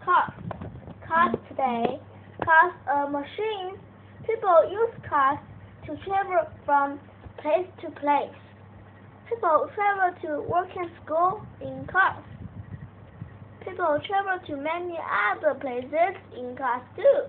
cars. Cars today. Cars are machines. People use cars to travel from place to place. People travel to work and school in cars. People travel to many other places in cars too.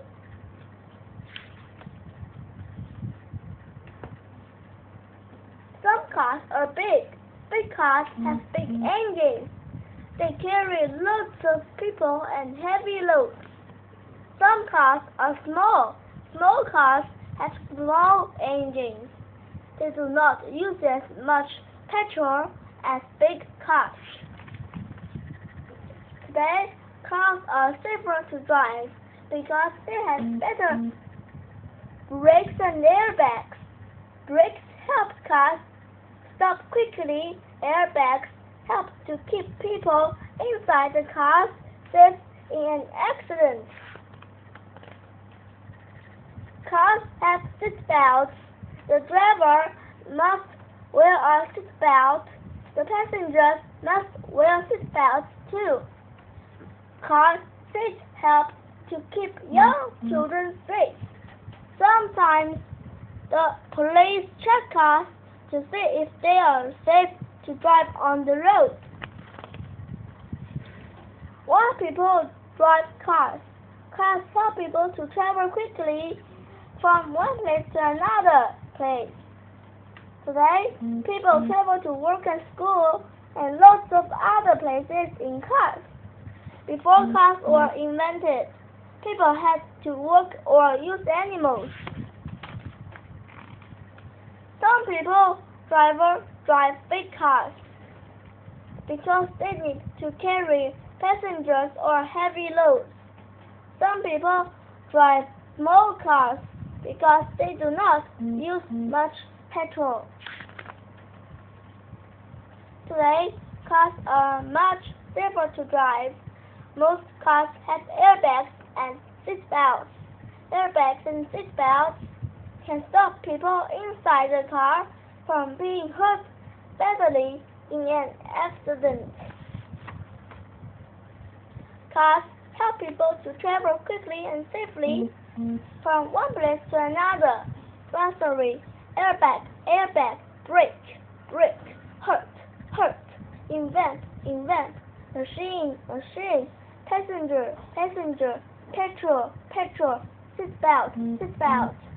Some cars are big. Big cars have big engines. They carry loads of people and heavy loads. Some cars are small. Small cars have small engines. They do not use as much petrol as big cars. Today, cars are safer to drive because they have better brakes and airbags. Brakes help cars stop quickly. Airbags help to keep people inside the car safe in an accident. Cars have seat belts. The driver must wear a seat belt. The passengers must wear seat belts too. Car seats help to keep young children safe. Sometimes the police check cars to see if they are safe to drive on the road. Why people drive cars? Cars help people to travel quickly from one place to another place. Today, people travel to work and school and lots of other places in cars. Before cars were invented, people had to walk or use animals. Some people drive big cars because they need to carry passengers or heavy loads. Some people drive small cars because they do not use much petrol. Today, cars are much safer to drive. Most cars have airbags and seat belts. Airbags and seat belts can stop people inside the car from being hurt badly in an accident. Cars help people to travel quickly and safely from one place to another. Battery, airbag, brake, hurt, invent, machine, passenger, petrol, seat belt.